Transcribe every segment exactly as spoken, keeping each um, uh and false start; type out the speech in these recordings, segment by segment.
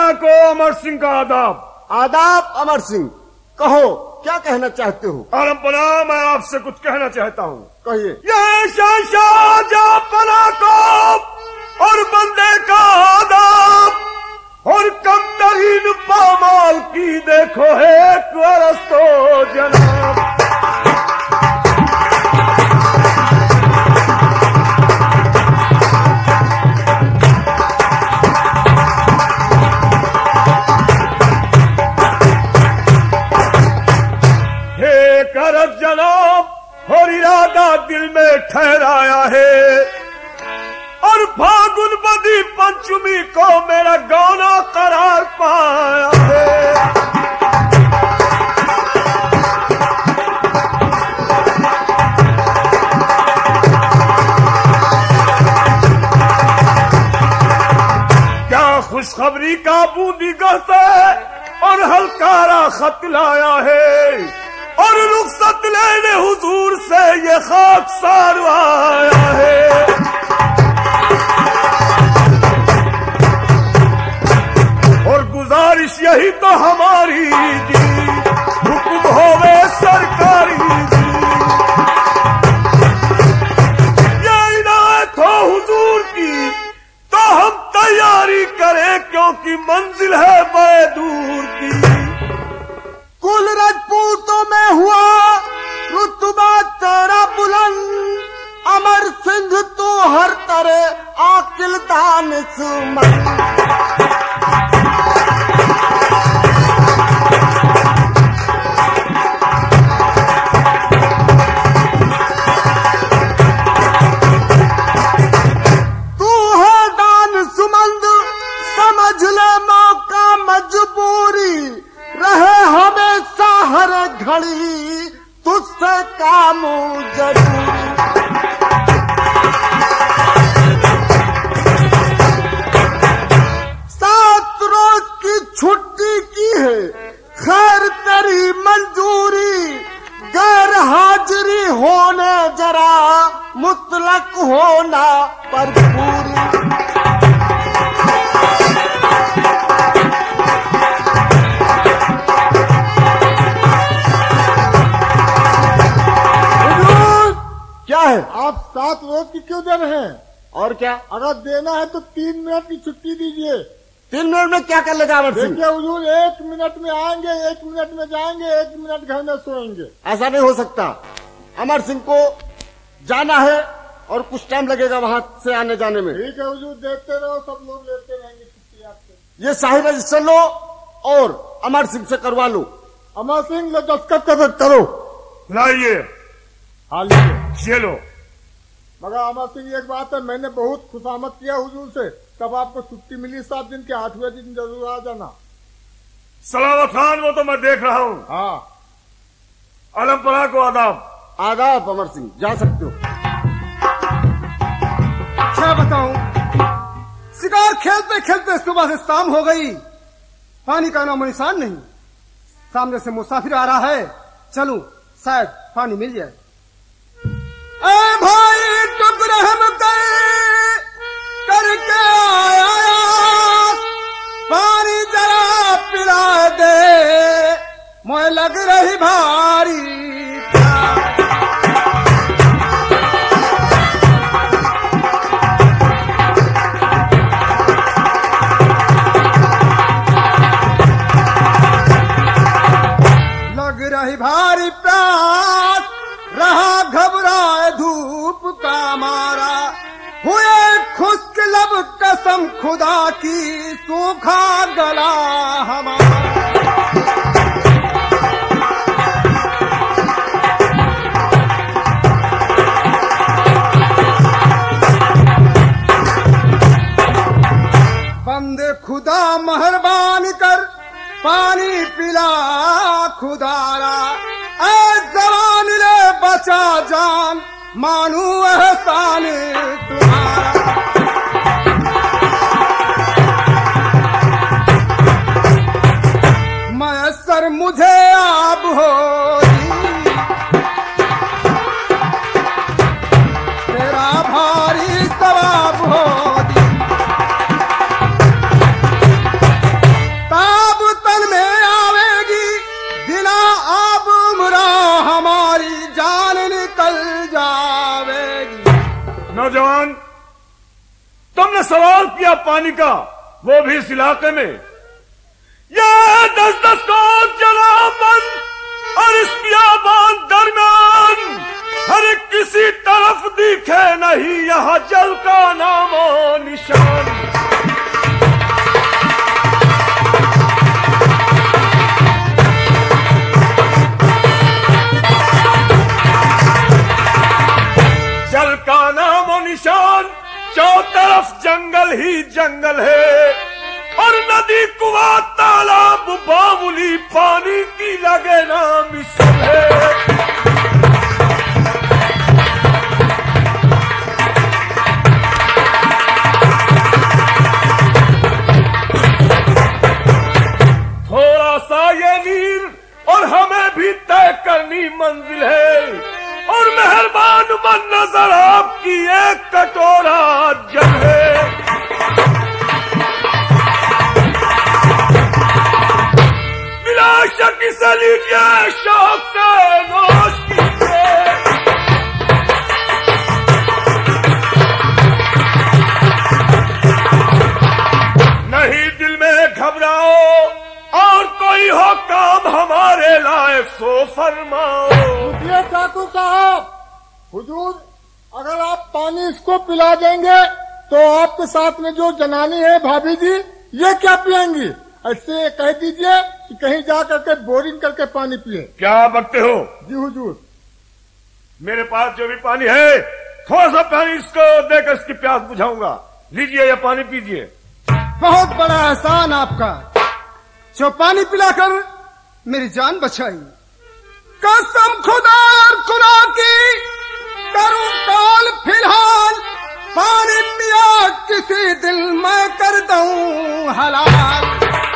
अलमपना को अमर सिंह का आदाब। आदाब अमर सिंह, कहो क्या कहना चाहते हो? अलमपना, मैं आपसे कुछ कहना चाहता हूँ। कहिए। ये शहंशाह जहाँपना को और बंदे का आदाब और कम तरीन पामाल की देखो है अरस्तो जनाब। जनाब और इरादा दिल में ठहराया है और फागुन बदी पंचमी को मेरा गाना करार पाया है। क्या खुशखबरी का बूंदीगढ़ से और हलकारा खत लाया है और रुखसत लेने हुजूर से ये खाकसार आया है। और गुजारिश यही तो हमारी जी, हुक्म होवे सरकारी जी, ये इनायत हो हुजूर की तो हम तैयारी करें क्योंकि मंजिल है बड़े दूर की। कुल राजपूतों में हुआ रुतबा तेरा बुलंद, अमर सिंह तू हर तरह आकिल दानिशमंद। तू है दानिशमंद, समझ ले मौका मजबूरी, रहे हमेशा हर घड़ी तुझसे काम जरूरी। सात रोज की छुट्टी की है खैर तेरी मंजूरी, गैर हाजिरी होने जरा मुतलक होना पर पूरी। क्या है? आप सात रोज की क्यों दे रहे हैं? और क्या? अगर देना है तो तीन मिनट की छुट्टी दीजिए। तीन मिनट में क्या कर लेगा अमर सिंह? देखिए हुजूर, एक मिनट में आएंगे, एक मिनट में जाएंगे, एक मिनट घर में सोएंगे। ऐसा नहीं हो सकता। अमर सिंह को जाना है और कुछ टाइम लगेगा वहाँ से आने जाने में। ठीक है हुजूर, देते रहो, सब लोग लेते रहेंगे छुट्टी आपसे। ये शाही रजिस्टर लो और अमर सिंह से करवा लो। अमर सिंह लो, दस्तखत कर करो। लाइए। हाँ लीजिए। ये लो। मगर अमर सिंह एक बात है, मैंने बहुत खुशामद किया हुजूर से, तब आपको छुट्टी मिली सात दिन के, आठवें दिन जरूर आ जाना। सलामत खान, वो तो मैं देख रहा हूँ। हाँ। अलमपना को आदाब। आदाब अमर सिंह, जा सकते हो। क्या बताऊं, शिकार खेलते खेलते सुबह से शाम हो गई, पानी का नामो निशान नहीं। सामने से मुसाफिर आ रहा है, चलूं शायद पानी मिल जाए। ए भाई टुकड़े हम करके आया, पानी जरा पिला दे, मोए लग रही भारी। लग रही भारी प्यास, रहा घबराए धूप का मारा, हुए खुश्क लब कसम खुदा की, सूखा गला हमारा। बंदे खुदा मेहरबानी कर पानी पिला खुदारा, ऐ जवान ले बचा जान, मानू एहसान तुम्हारा। मैसर मुझे आब हो तेरा भारी सवाब हो, तुमने सवाल किया पानी का, वो भी इस इलाके में। ये दस दस को जनाबन और इस बियाबान दरमियान हर किसी तरफ दिखे नहीं यहाँ जल का नामो निशान। जल का नामो निशान, चारों तरफ जंगल ही जंगल है और नदी कुआं तालाब बावली पानी की लगे ना मिसल है। थोड़ा सा ये नीर और हमें भी तय करनी मंजिल है और मेहरबान मन नजर आपकी एक कटोरा जल है। बिला शक से लीजिए, शौक से नोश कीजिए। नहीं दिल में घबराओ और कोई हो काम हमारे लायक सो फरमाओ। रुकिए ठाकुर साहब, हुजूर अगर आप पानी इसको पिला देंगे तो आपके साथ में जो जनानी है भाभी जी, ये क्या पियेंगी? ऐसे कह दीजिए कि कहीं जा करके बोरिंग करके पानी पिए। क्या बकते हो? जी हुजूर। मेरे पास जो भी पानी है, थोड़ा सा पानी इसको देकर इसकी प्यास बुझाऊंगा। लीजिए या पानी पीजिए। बहुत बड़ा एहसान आपका, जो पानी पिलाकर मेरी जान बचाई। कसम खुदा और खुदा की करूं कौल फिलहाल, पानी पिया किसी दिल मैं कर दूं हलाल।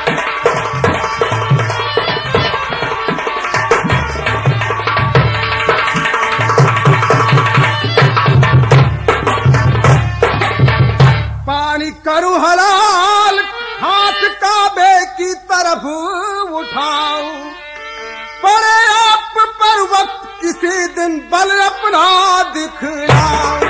पानी करूं हलाल, हाथ काबे की तरफ उठाऊं, पड़े आप पर वक्त किसी दिन बल अपना दिखलाऊं।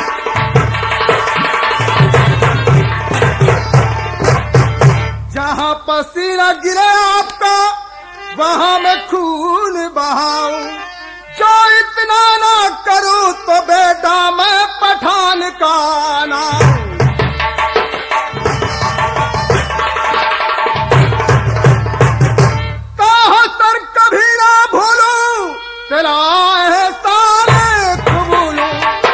जहां पसीना गिरे आपका वहां मैं खून बहाऊं, जो इतना ना करूं तो बेटा मैं पठान का नाम। तेरा एहसान कबूलूं,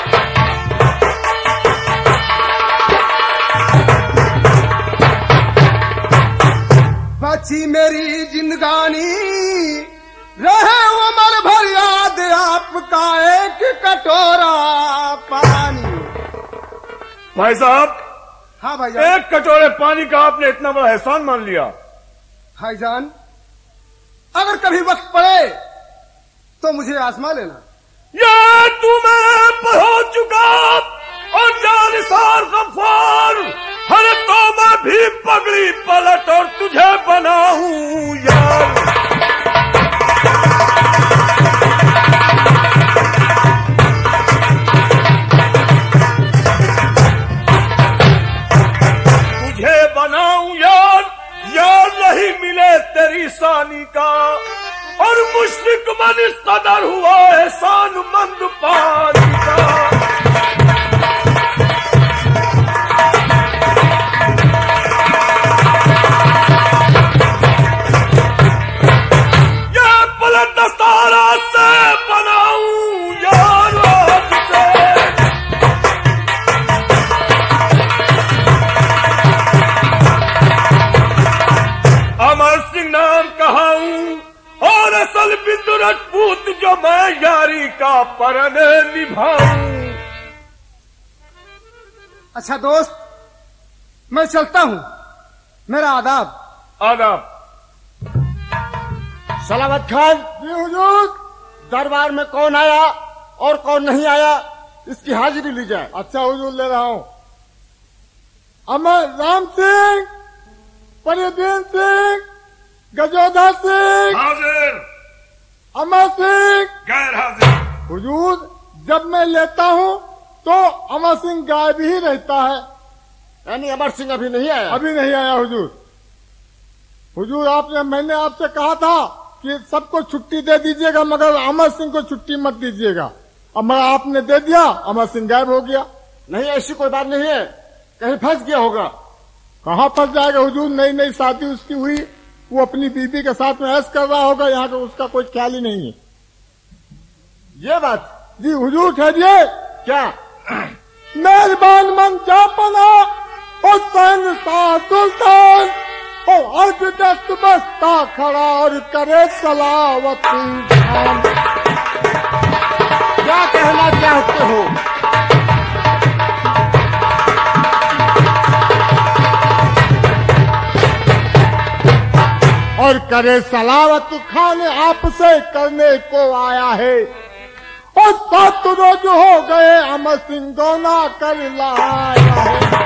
बची मेरी जिंदगानी रहे उम्र भर याद आपका एक कटोरा पानी। भाई साहब। हाँ भाईजान। एक कटोरे पानी का आपने इतना बड़ा एहसान मान लिया। भाईजान, अगर कभी वक्त पड़े तो मुझे आजमा लेना। ये तू मेरे पर हो चुका और जानिसार गफ्फार, हर तो मैं भी पगड़ी पलट और तुझे बनाऊं यार। तुझे बनाऊं यार, यार नहीं मिले तेरी सानी का और मुश्रिक मन इस कदर हुआ एहसान मंद पानी का। ये पलट दस्तारा से बनाऊं यार आज से। अमर सिंह नाम कहाऊं और असल बिंदु रजपूत जो मैं यारी का परन निभाऊं। अच्छा दोस्त, मैं चलता हूं, मेरा आदाब। आदाब। सलामत खान जी हुजूर, दरबार में कौन आया और कौन नहीं आया इसकी हाजिरी ली जाए। अच्छा हुजूर, ले रहा हूं। अमर राम सिंह, परिदीन सिंह, गजोधा सिंह हाजिर। अमर सिंह गैर हाजिर। हुजूर, जब मैं लेता हूँ तो अमर सिंह गायब ही रहता है, यानी अमर सिंह अभी नहीं आया? अभी नहीं आया हुजूर। हुजूर आपने मैंने आपसे कहा था कि सबको छुट्टी दे दीजिएगा मगर अमर सिंह को छुट्टी मत दीजिएगा। अब मैं आपने दे दिया, अमर सिंह गायब हो गया। नहीं, ऐसी कोई बात नहीं है, कहीं फंस गया होगा। कहाँ फंस जाएगा हुजूर, नई नई शादी उसकी हुई, वो अपनी बीबी के साथ में ऐश कर रहा होगा, यहाँ का उसका कोई ख्याल ही नहीं है। ये बात? जी हुजूर ठहरिए। क्या? मेहरबान मन जापना हुसैन शाह सुल्तान और अर्ज दस्त बस्ता खड़ा और करे सलावती जान। क्या कहना चाहते हो? और करे सलावत खान आपसे करने को आया है और सात रोज हो गए अमर सिंह गौना कर लाया है।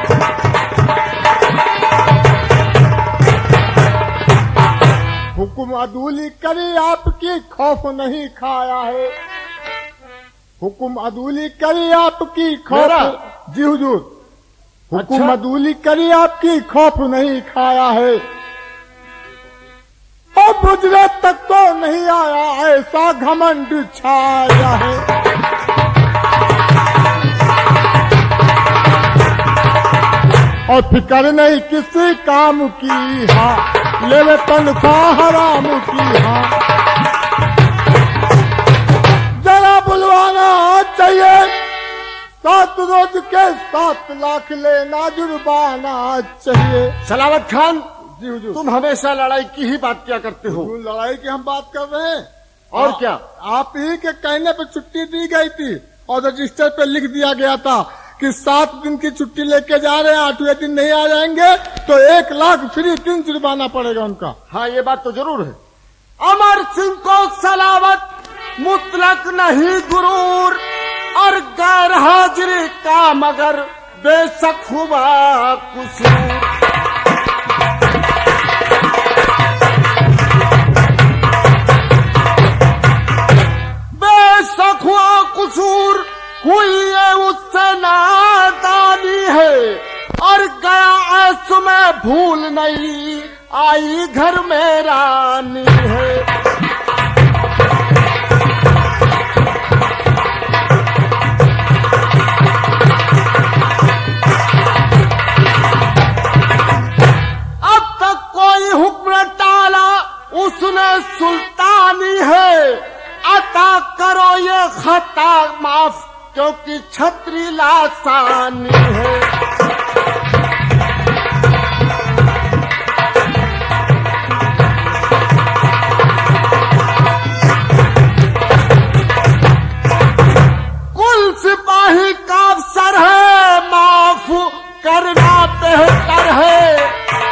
हुकुम अदूली करी आपकी खौफ नहीं खाया है। हुकुम अदूली करी आपकी खौफ। जी हुजूर। हुकुम अच्छा? अदूली करी आपकी खौफ नहीं खाया है और गुजरे तक तो नहीं आया ऐसा घमंड छाया है। और फिक्र नहीं किसी काम की, हाँ ले ले तनख्वाह हराम की, हाँ जरा बुलवाना चाहिए, सात रोज के सात लाख लेना जुर्माना चाहिए। सलावत खान, जी हुजूर। तुम हमेशा लड़ाई की ही बात क्या करते हो? लड़ाई की हम बात कर रहे हैं। और आ, क्या? आप ही के कहने पे छुट्टी दी गई थी और रजिस्टर पे लिख दिया गया था कि सात दिन की छुट्टी लेके जा रहे हैं, आठवें दिन नहीं आ जाएंगे तो एक लाख फ्री दिन जुर्माना पड़ेगा उनका। हाँ, ये बात तो जरूर है। अमर सिंह को सलावत मुतलक नहीं गुरूर और गैर हाजिरी का मगर बेशक हुआ कुसूर। बेशक हुआ कुसूर, हुई है उससे नादानी है और गया ऐसु में भूल नहीं आई घर में रानी है। अब तक कोई हुक्म टाला उसने सुल्तानी है, अता करो ये खता माफ क्योंकि छतरी लासानी है। कुल सिपाही का अफसर है, माफ करना बेहतर है।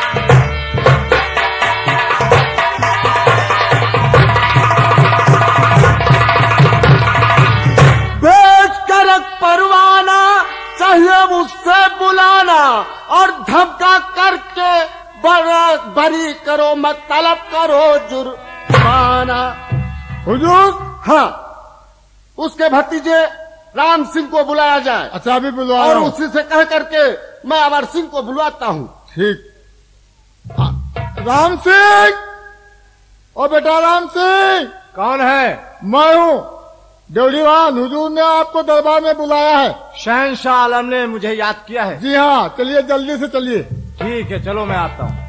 परवाना चाहिए मुझसे बुलाना और धमका करके बरी करो मत तलब करो जुर्माना। हुजूर। हाँ, उसके भतीजे राम सिंह को बुलाया जाए। अच्छा, अभी बुलवा और उसी से कह करके मैं अमर सिंह को बुलवाता हूँ। ठीक। राम सिंह, ओ बेटा राम सिंह। कौन है? मैं हूँ देवड़ीवान, हुजूर ने आपको दरबार में बुलाया है। शहंशाह आलम ने मुझे याद किया है। जी हाँ, चलिए जल्दी से चलिए। ठीक है, चलो मैं आता हूँ।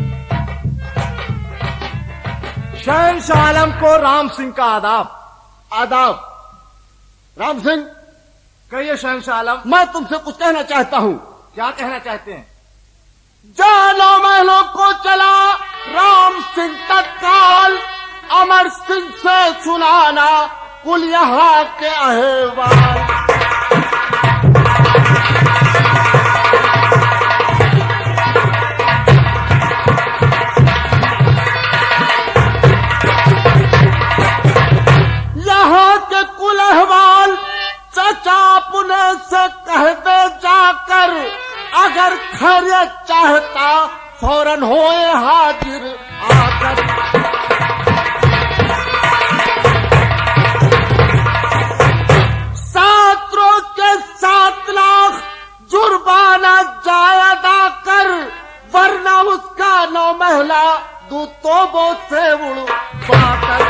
शहंशाह आलम को राम सिंह का आदाब। आदाब। राम सिंह, कहिए शहंशाह आलम। मैं तुमसे कुछ कहना चाहता हूँ। क्या कहना चाहते हैं? जानो महलों को चला राम सिंह तत्काल, अमर सिंह से सुनाना कुल यहाँ के अहवाल। यहाँ के कुल अहवाल चचा पुने से कह दे जाकर, अगर खैरियत चाहता फौरन होए हाजिर आकर। सात रोज के सात लाख जुर्माना जायदा ख्वाबों से उड़ पाकर।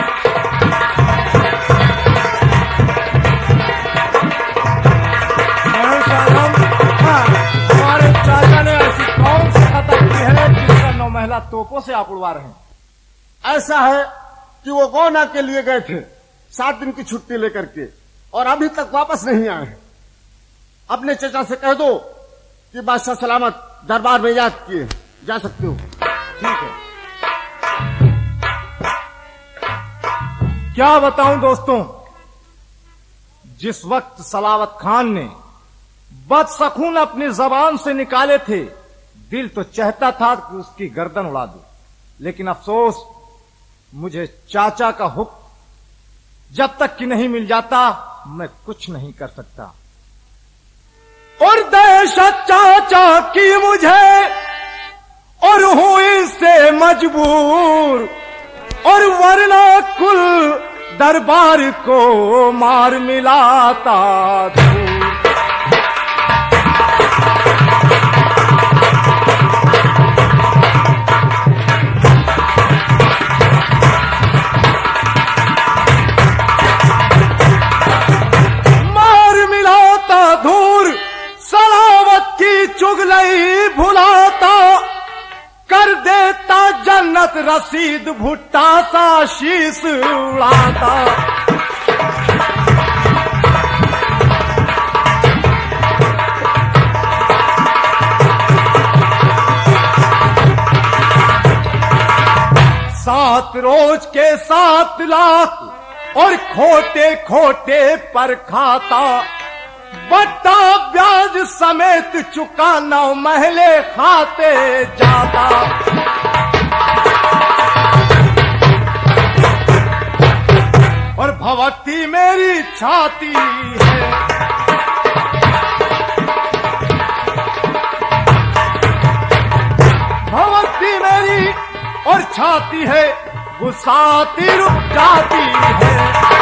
हमारे चाचा ने ऐसी कौन सी खता की है जिसका नौ महिला तोपों से आप उड़वा रहे हैं? ऐसा है कि वो गौना के लिए गए थे सात दिन की छुट्टी लेकर के और अभी तक वापस नहीं आए हैं। अपने चचा से कह दो कि बादशाह सलामत दरबार में याद किए, जा सकते हो। ठीक है। क्या बताऊं दोस्तों, जिस वक्त सलावत खान ने बदसखून अपनी जबान से निकाले थे, दिल तो चाहता था कि उसकी गर्दन उड़ा दूं, लेकिन अफसोस मुझे चाचा का हुक्म जब तक कि नहीं मिल जाता मैं कुछ नहीं कर सकता। और दहशत चाचा की मुझे और हूं इससे मजबूर, और वरना कुल दरबार को मार मिलाता दूर। मार मिलाता धूर, सलावत की चुगलई भुलाता, कर देता जन्नत रसीद भुट्टा सा शीश उड़ाता। सात रोज के सात लाख और खोटे खोटे पर खाता, बट्टा ब्याज समेत चुका नौ महले खाते जाता। और भवती मेरी छाती है, भवती मेरी और छाती है, गुस्साती रुक जाती है।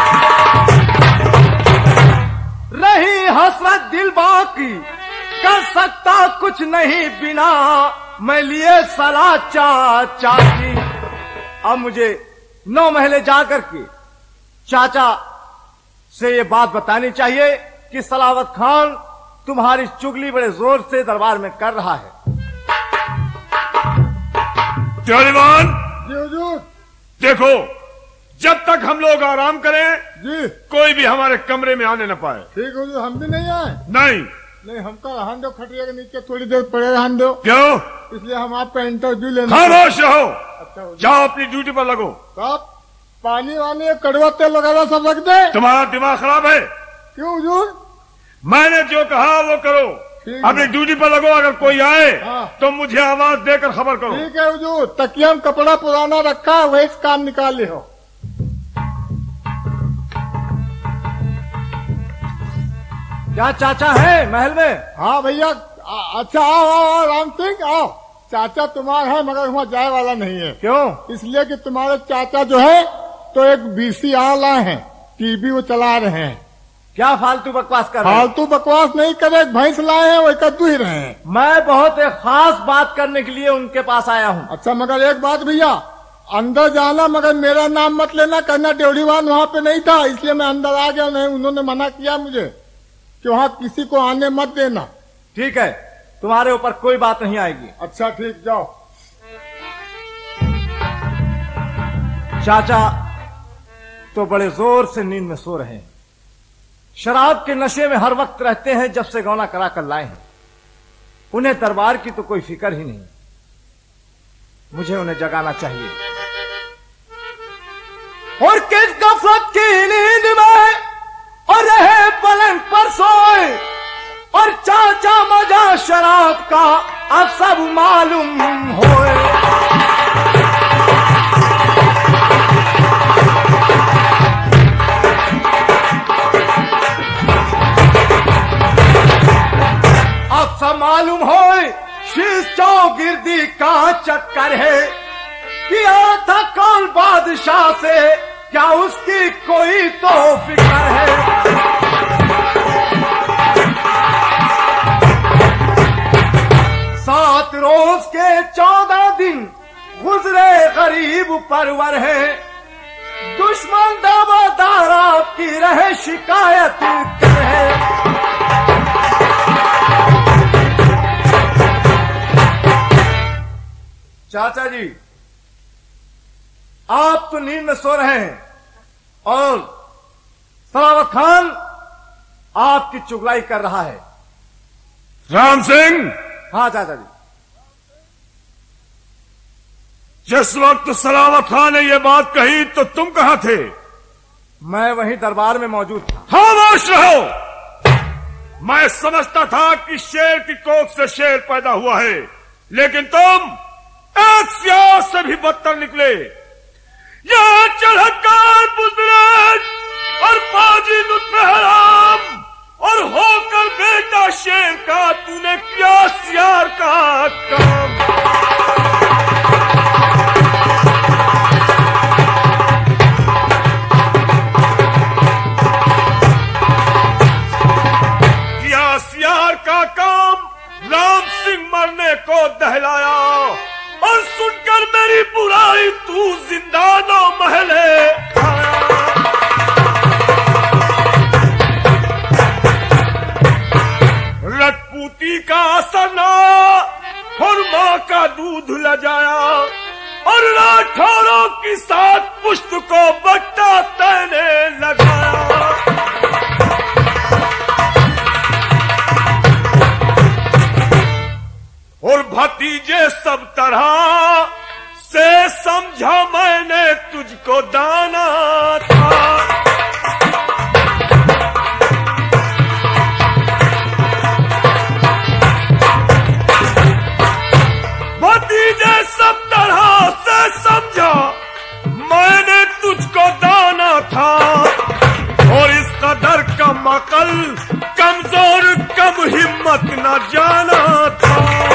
रही हसरत दिल बाकी, कर सकता कुछ नहीं बिना मैं लिए सलाह चाचा की। अब मुझे नौ महले जाकर के चाचा से ये बात बतानी चाहिए कि सलावत खान तुम्हारी चुगली बड़े जोर से दरबार में कर रहा है। दीवान जी हुजूर। देखो, जब तक हम लोग आराम करें जी कोई भी हमारे कमरे में आने न पाए। ठीक हुजूर, हम भी नहीं आए। नहीं नहीं, हमका रहन दो, खटिया के नीचे थोड़ी देर पड़े रहन दो। क्यों? इसलिए हम आपका इंटरव्यू लेना। खामोश रहो, अच्छा हुजूर। जाओ अपनी ड्यूटी पर लगो। साहब, पानी वानी कड़वा तेल वगैरह सब रख दे। तुम्हारा दिमाग खराब है? क्यों हुजूर? मैंने जो कहा वो करो, ठीक अपनी है। ड्यूटी पर लगो। अगर कोई आए हाँ। तो मुझे आवाज देकर खबर करो। ठीक है हुजूर। तकिया में कपड़ा पुराना रखा है, वही से काम निकाल ले हो। क्या चाचा है महल में? हाँ भैया। आ- अच्छा आओ आओ आओ राम सिंह आओ। चाचा तुम्हारा है मगर वहाँ जाए वाला नहीं है। क्यों? इसलिए कि तुम्हारे चाचा जो है तो एक बीसीआर लाए हैं, टीवी वो चला रहे हैं। क्या फालतू बकवास कर रहे हैं? फालतू बकवास नहीं करे, एक भैंस लाए हैं वो कद्दू ही रहे हैं। मैं बहुत एक खास बात करने के लिए उनके पास आया हूँ। अच्छा मगर एक बात भैया, अंदर जाना मगर मेरा नाम मत लेना, कहना ड्योढ़ीवान वहाँ पे नहीं था इसलिए मैं अंदर आ गया। नहीं, उन्होंने मना किया मुझे कि वहाँ किसी को आने मत देना। ठीक है, तुम्हारे ऊपर कोई बात नहीं आएगी। अच्छा ठीक, जाओ। चाचा तो बड़े जोर से नींद में सो रहे हैं, शराब के नशे में हर वक्त रहते हैं जब से गौना करा कर लाए हैं। उन्हें दरबार की तो कोई फिक्र ही नहीं। मुझे उन्हें जगाना चाहिए। और किस गफलत की नींद में और रहे पलंग पर सोए, और चाचा मजा शराब का अब सब मालूम होए। अब सब मालूम होए शीश चौगिर्दी का चक्कर है, किया था कौन बादशाह से, क्या उसकी कोई तो फिक्र है। सात रोज के चौदह दिन गुजरे गरीब परवर है, दुश्मन दावादार आपकी रहे शिकायत करे। चाचा जी, आप तो नींद में सो रहे हैं और सलावत खान आपकी चुगलाई कर रहा है। राम सिंह, हाँ चाचा जी। जिस वक्त सलावत खान ने यह बात कही तो तुम कहां थे? मैं वहीं दरबार में मौजूद था। खामोश रहो। मैं समझता था कि शेर की कोख से शेर पैदा हुआ है, लेकिन तुम एक सियाह से भी बदतर निकले। यह चढ़कर बुजरग और बाजी लुत्फहराम और होकर बेटा शेर का तूने किया सियार का काम। किया सियार का काम, राम सिंह मरने को दहलाया और सुनकर मेरी बुराई तू जिंदानो महले आया। रजपूती का असना और माँ का दूध लजाया और राठौरों की साथ पुष्ट को बट्टा तैने लगाया। और भतीजे सब तरह से समझा मैंने तुझको दाना था। भतीजे सब तरह से समझा मैंने तुझको दाना था। और इस कदर कम अकल, कमजोर, कम हिम्मत न जाना था।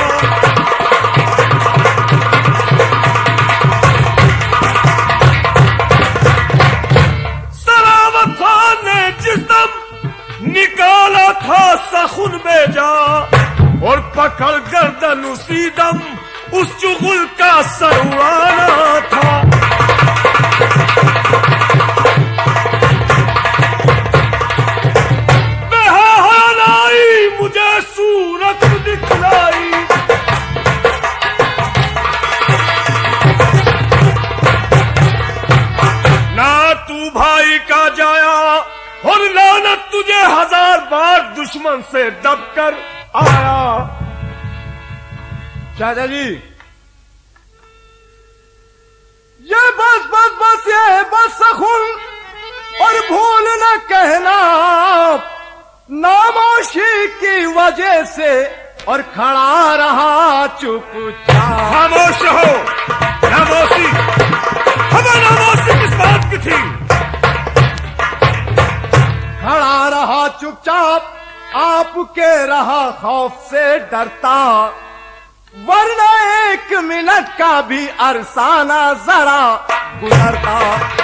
सलावत खान ने जिस्म निकाला था सखुन में जा और पकड़ गर्दन उसी दम उस चुगल का सर उड़ाना था। बेहानाई मुझे सूरत दिखलाई, ना तू भाई का जाया और लानत तुझे हजार बार दुश्मन से दबकर आया। चाचा जी, ये बस बस बस ये बस सखुन और भूल न कहना नामोशी की वजह से और खड़ा रहा चुपचाप। खामोश रहो। नामोशी, हमें नामोशी किस बात की थी? खड़ा रहा चुपचाप, आपके रहा खौफ से डरता, वरना एक मिनट का भी अरसाना जरा गुजरता।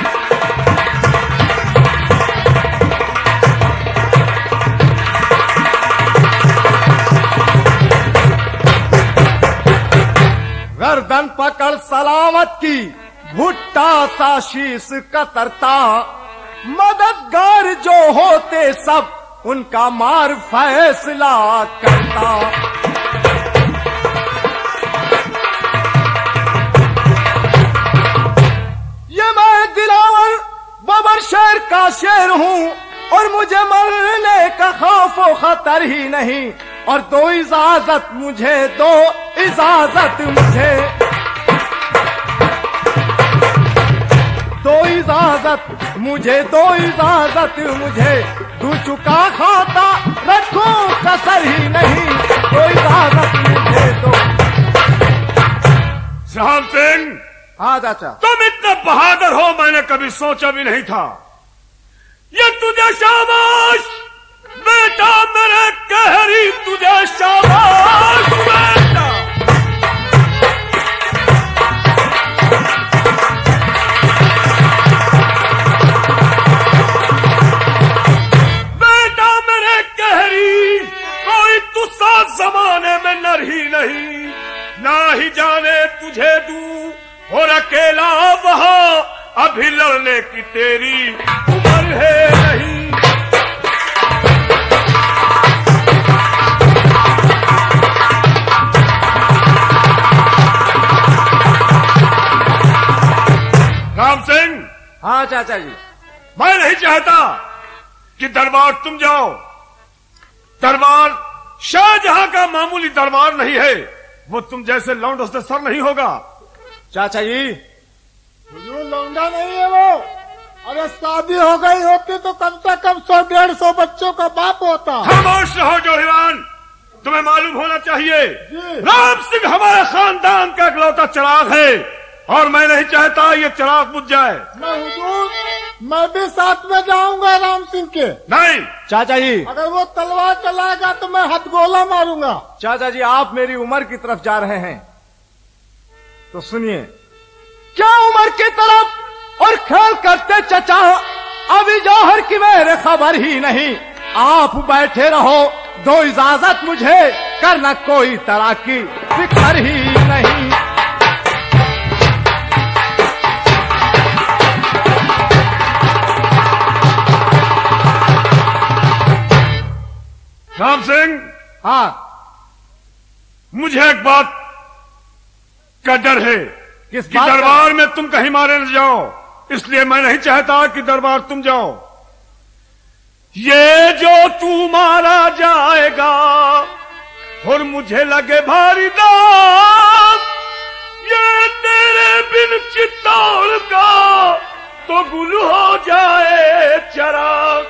गर्दन पकड़ सलामत की भुट्टा सा शीश कतरता, मददगार जो होते सब उनका मार फैसला करता। ये मैं दिलावर बबर शेर का शेर हूँ और मुझे मरने का खौफ व खतर ही नहीं। और दो इजाजत मुझे, दो इजाजत मुझे, दो इजाजत मुझे, दो इजाजत मुझे, तू चुका खाता रखूं कसर ही नहीं। दो इजाजत मुझे दो। राम सिंह, हाँ चाचा। तुम इतने बहादुर हो मैंने कभी सोचा भी नहीं था। ये तुझे शाबाश बेटा, मेरे कहरी तुझे शाबाश बेटा। बेटा मेरे कहरी, कोई तुझसा जमाने में नर ही नहीं, ना ही जाने तुझे दूं अभी लड़ने की तेरी उम्र है नहीं। राम सिंह। हाँ चाचा जी। मैं नहीं चाहता कि दरबार तुम जाओ। दरबार शाहजहां का मामूली दरबार नहीं है, वो तुम जैसे लौंडों से सर नहीं होगा। चाचा जी हुजूर लौंडा नहीं है वो। अरे शादी हो गई होती तो कम से कम सौ डेढ़ सौ बच्चों का बाप होता। खामोश रहो जोहिवान, तुम्हें मालूम होना चाहिए जी। राम सिंह हमारे खानदान का इकलौता चिराग है और मैं नहीं चाहता ये चिराग बुझ जाए। मैं हुजूर मैं भी साथ में जाऊंगा राम सिंह के। नहीं चाचा जी। अगर वो तलवार चलाएगा तो मैं हथगोला मारूंगा। चाचा जी आप मेरी उम्र की तरफ जा रहे हैं तो सुनिए। क्या उम्र की तरफ और ख्याल करते चचा, अभी जौहर की मेरे खबर ही नहीं। आप बैठे रहो, दो इजाजत मुझे, करना कोई तरह की फिक्र ही नहीं। राम सिंह। हाँ। मुझे एक बात का डर है किस कि बात का? दरबार में तुम कहीं मारे न जाओ, इसलिए मैं नहीं चाहता कि दरबार तुम जाओ। ये जो तू मारा जाएगा और मुझे लगे भारी दाग, ये तेरे बिन चित्तौड़ का तो गुल हो जाए चराग।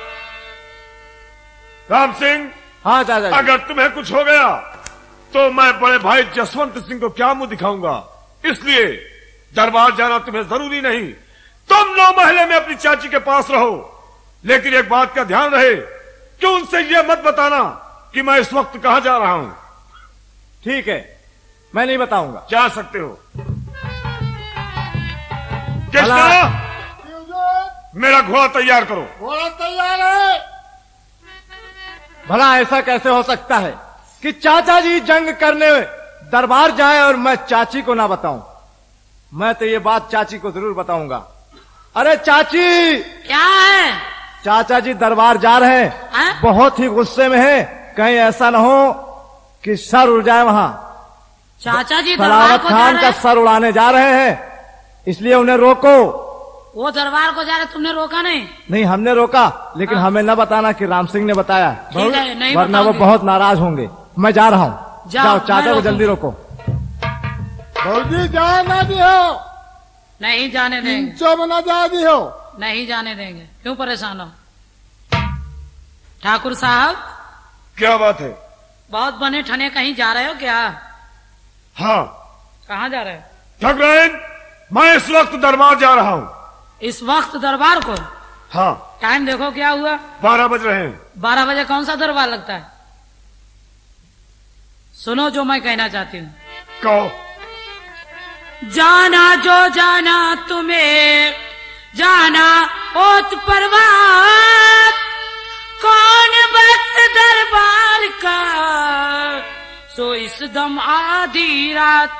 राम सिंह। हाँ चाचा जी। अगर तुम्हें कुछ हो गया तो मैं बड़े भाई जसवंत सिंह को क्या मुंह दिखाऊंगा, इसलिए दरबार जाना तुम्हें जरूरी नहीं। तुम नौ महले में अपनी चाची के पास रहो, लेकिन एक बात का ध्यान रहे कि उनसे यह मत बताना कि मैं इस वक्त कहां जा रहा हूं। ठीक है, मैं नहीं बताऊंगा। जा सकते हो। कृष्णा, मेरा घोड़ा तैयार करो। घोड़ा तैयार है। भला ऐसा कैसे हो सकता है कि चाचा जी जंग करने दरबार जाए और मैं चाची को ना बताऊं? मैं तो ये बात चाची को जरूर बताऊंगा। अरे चाची। क्या है? चाचा जी दरबार जा रहे हैं, है? बहुत ही गुस्से में हैं, कहीं ऐसा न हो कि सर उड़ जाए वहां। चाचा जी दरबार सलावत को जा खान रहे का हैं? सर उड़ाने जा रहे हैं, इसलिए उन्हें रोको। वो दरबार को जा रहे, तुमने रोका नहीं? नहीं हमने रोका, लेकिन हाँ। हमें न बताना कि राम सिंह ने बताया, ठीक है, नहीं वरना वो बताओगे। बहुत नाराज होंगे। मैं जा रहा हूँ। जाओ, जाओ चाचा मैं को जल्दी रोकूं। रोको। भौजी जा ना दियो। नहीं जाने देंगे। चुप न जा दियो। नहीं जाने देंगे। क्यों परेशान हो ठाकुर साहब? क्या बात है? बहुत बने ठने कहीं जा रहे हो क्या? हाँ। कहाँ जा रहे हो? ठगराइन, मैं इस वक्त दरबार जा रहा हूँ। इस वक्त दरबार को? हाँ। टाइम देखो क्या हुआ? बारह बज रहे हैं। बारह बजे कौन सा दरबार लगता है? सुनो जो मैं कहना चाहती हूँ। कहो। जाना जो जाना तुम्हें, जाना ओत परवार, कौन वक्त दरबार का, सो इस दम आधी रात।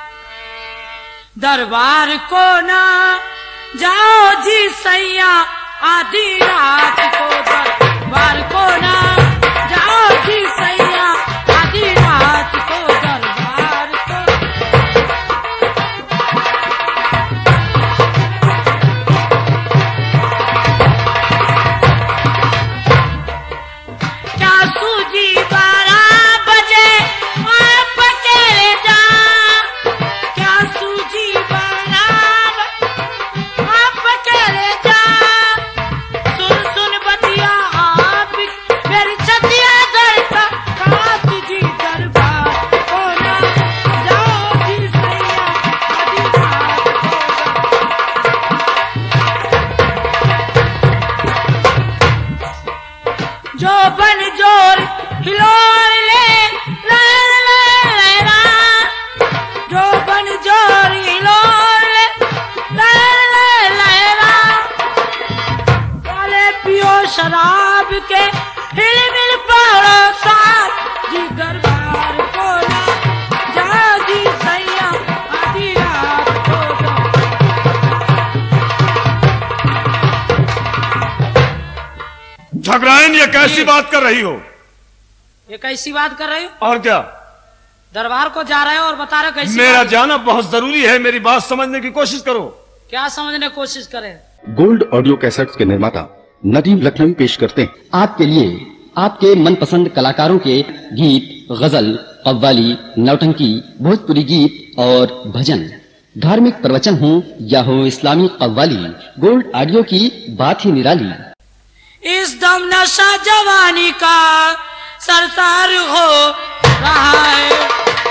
दरबार को ना जाओ जी सैया, आधी रात को दरबार को ना जाओ जी सैया, आधी रात को दरबार को। क्या सूझी बारह बजे आप अकेले जा, क्या सूझी बारह आप अकेले जा, सुन सुन बतिया आप मेरी छतिया धरता, कहा तुझी दरबार को ना जाओ जी सैया, आधी रात को। जो बन जोर हिलोर ले लहर लहरा, जो बन जोर हिलोर ले लहर लहरा, काले पियो शराब के हिल मिल पड़ो साथ, जी दरबार को ना जा जी सैया, आधी रात को। ठकराइन, ये कैसी बात कर रही हो? ये कैसी बात कर रहे हो? और क्या? दरबार को जा रहे हो और बता रहे हो कैसी मेरा बात? जाना बहुत जरूरी है, मेरी बात समझने की कोशिश करो। क्या समझने की कोशिश करें? गोल्ड ऑडियो कैसेट्स के निर्माता नदीम लखनवी पेश करते हैं आपके लिए आपके मनपसंद कलाकारों के गीत, गजल, कव्वाली, नौटंकी, भोजपुरी गीत और भजन, धार्मिक प्रवचन हो या हो इस्लामी कव्वाली, गोल्ड ऑडियो की बात ही निराली। इस दम नशा जवानी का सरतार हो रहा है,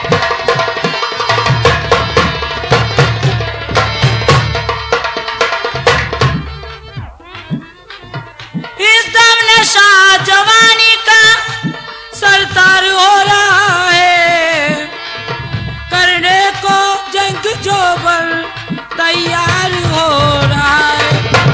इस दम नशा जवानी का सरतार हो रहा है, करने को जंग जोबर तैयार हो रहा है।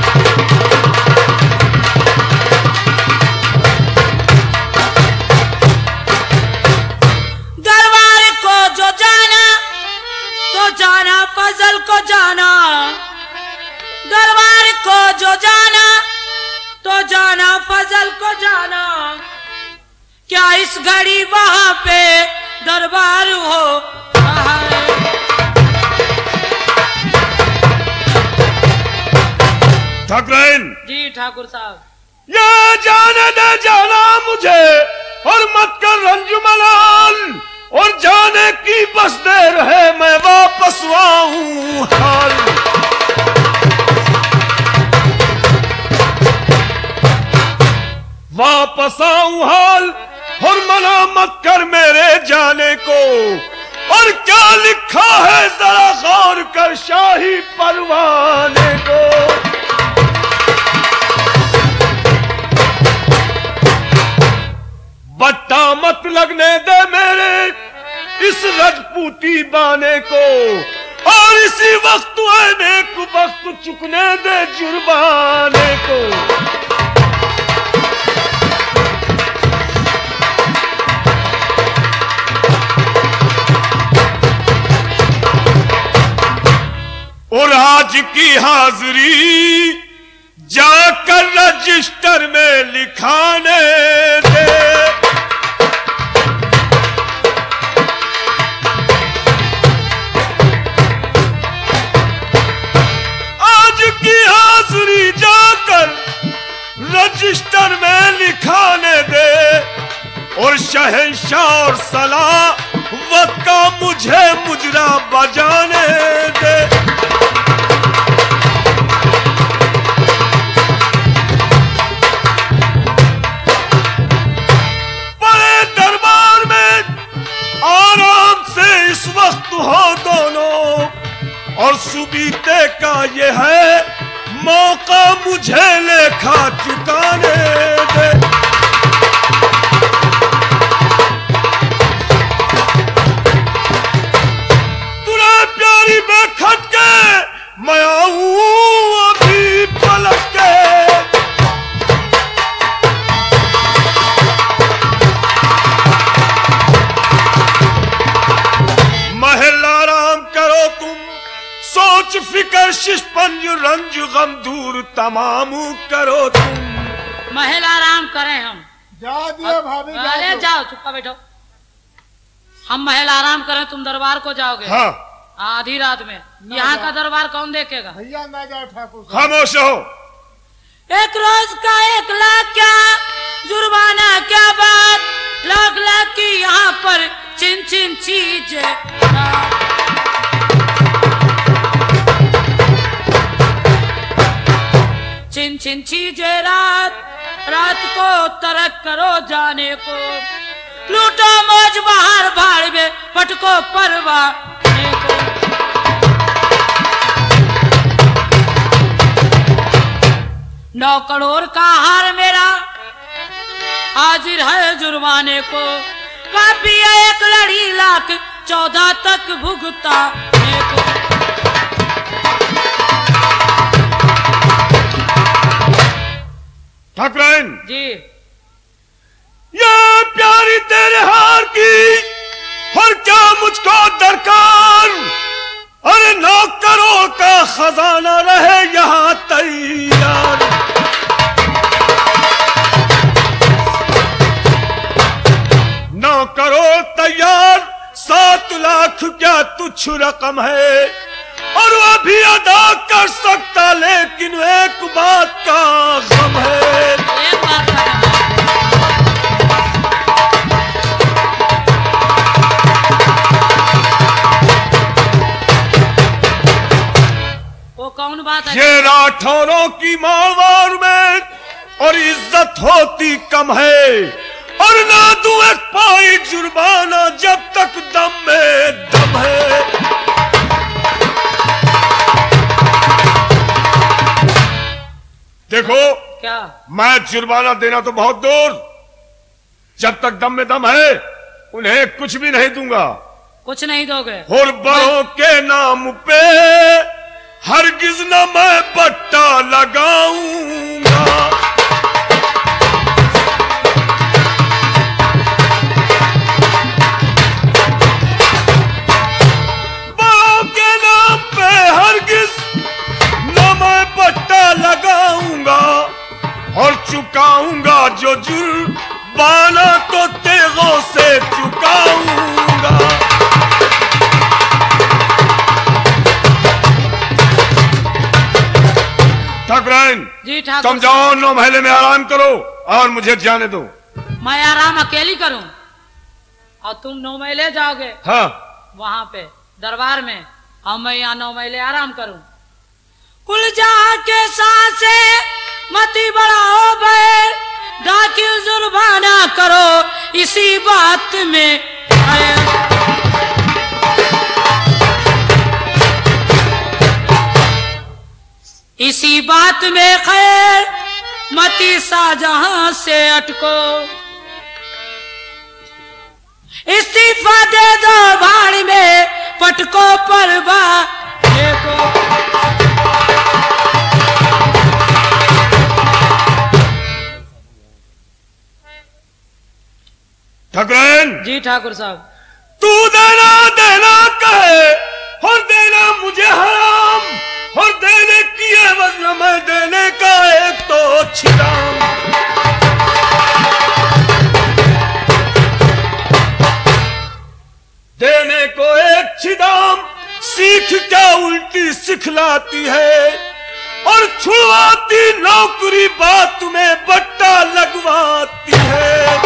दरबार को जो जाना तो जाना, फजल को जाना, दरबार को जो जाना तो जाना, फजल को जाना, क्या इस घड़ी वहां पे दरबार हो रहा है? ठकराइन जी ठाकुर साहब, ये जाने दे जाना मुझे और मत कर रंजू मलाल, और जाने की बस देर है मैं वापस आऊं हाल। वापस आऊं हाल और मना मत कर मेरे जाने को, और क्या लिखा है जरा गौर कर शाही परवाने को। बट्टा मत लगने दे मेरे इस रजपूती बाने को, और इसी वक्त एक वक्त चुकने दे जुर्माने को। और आज की हाजिरी जाकर रजिस्टर में लिखाने दे, आज की हाजिरी जाकर रजिस्टर में लिखाने दे, और शहंशाह और सलाह वक्त का मुझे मुजरा बजाने दे। हो दोनों और सुबीते का ये है मौका, मुझे लेखा चुकाने दे। तुरा प्यारी बेखट के मैं आऊं अभी पलट के। सोच फिकर शिशपंज रंज गम दूर तमाम करो तुम। महल आराम करें हम। जा दिए भाभी, अरे जाओ, चुपका बैठो। हम महल आराम करें, तुम दरबार को जाओगे। हाँ आधी रात में। यहाँ का दरबार कौन देखेगा? भैया ना जाओ ठाकुर। खामोश हो। एक रोज का एक लाख क्या जुर्माना, क्या बात, लाख लाख की यहाँ पर चिन चिन चीज। चिन चिन चीजे रात, रात को तरक करो जाने को, लूटो मौज बाहर भाड़ में पटको परवाने को। नौ करोड़ का हार मेरा हाजिर है जुर्माने को, काफी एक लड़ी लाख चौदह तक भुगताने को। ठकराइन जी, ये प्यारी तेरे हार की और क्या मुझको दरकार, अरे नौ करोड़ का खजाना रहे यहाँ तैयार। कुछ रकम है और वो भी अदा कर सकता, लेकिन एक बात का गम है। एक बात का गम है। वो कौन बात है? ये राठौरों की मारवाड़ में और इज्जत होती कम है और ना दू एक पाई जुर्माना जब तक दम में दम है। देखो क्या? मैं जुर्माना देना तो बहुत दूर, जब तक दम में दम है उन्हें कुछ भी नहीं दूंगा। कुछ नहीं दोगे? और बड़ों के नाम पे हरगिज न मैं बट्टा लगाऊंगा। बड़ों के नाम पे हरगिज न मैं बट्टा लगाऊंगा और चुकाऊंगा जो जुर्माना तो तेगों से चुकाऊंगा। ठाकुराइन जी ठाकुर तुम जाओ, नौ महले में आराम करो और मुझे जाने दो। मैं आराम अकेली करूं और तुम नौ महले जाओगे? हाँ, वहां पे दरबार में, और मैं यहाँ नौ महले आराम करूं। कुल जाके सांसे मती बढ़ाओ बैर, डाकियो जुर्माना करो इसी बात में है। इसी बात में खैर मती शाहजहां से अटको, इस्तीफा दे दो भाड़ में पटको परवा देखो। ठाकुराइन जी ठाकुर साहब, तू देना देना कहे और देना मुझे हराम, और देने की एवज न मैं देने का एक तो छिदाम। देने को एक छिदाम सीख क्या उल्टी सिखलाती है, और छुड़वाती नौकरी बात में बट्टा लगवाती है।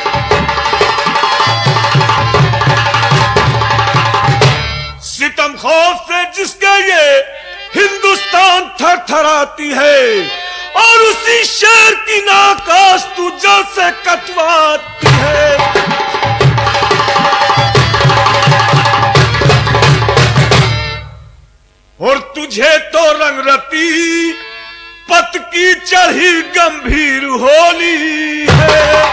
सितम खौफ से जिसके ये हिंदुस्तान थर थराती है, और उसी शेर की नाकाश तू जल से कटवाती है। और तुझे तो रंगरती पत की चढ़ी गंभीर होली है।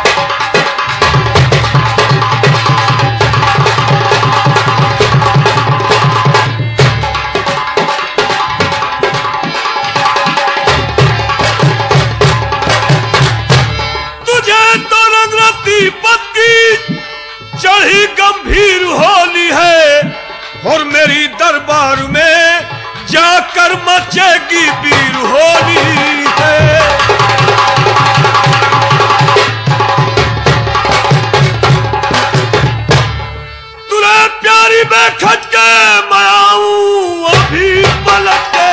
पत्ती चढ़ी गंभीर होली है, और मेरी दरबार में जाकर मचेगी वीर होली है। तुरे प्यारी में खच के मैं आऊं अभी पलट के।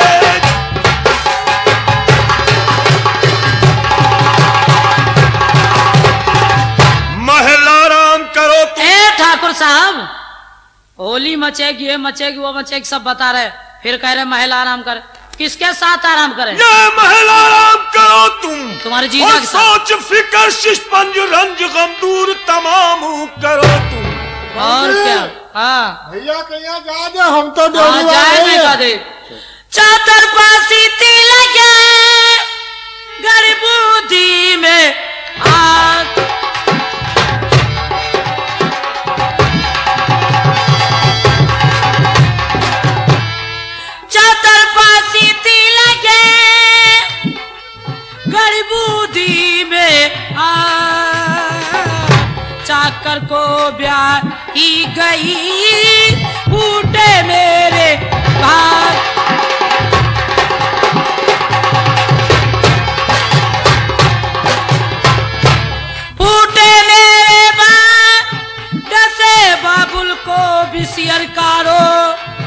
ठाकुर साहब, होली मचेगी, ये मचेगी, वो मचेगी, सब बता रहे, फिर कह रहे महल आराम कर। किसके साथ आराम करें? ये महल आराम करो तुम, तुम्हारे जीजा के साथ। सोच फिकर शिशपंज रंज गम दूर तमाम करो तुम। और क्या? हाँ भैया कहीं जा दे, हम तो जाए चादर पासी लगे गरीबूदी में आग। चादर पासी लगे गरीबूदी में आग। चाकर को ब्याह ही गई फूटे मेरे भाग। फूटे मेरे भाग, दसे बाबुल को भी सियर कारो।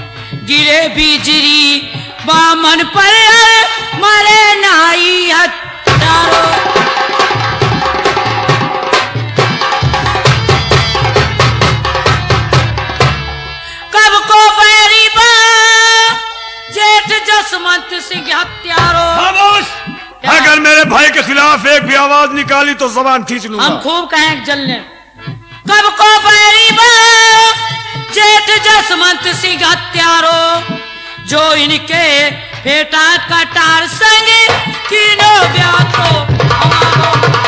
निकाली तो जबान खींच लूंगा। हम खूब कहें जलने। कब को बैरी बा जेठ जसवंत सिंह हत्यारो, जो इनके बेटा कटार संग किनो ब्याह तो हमारो।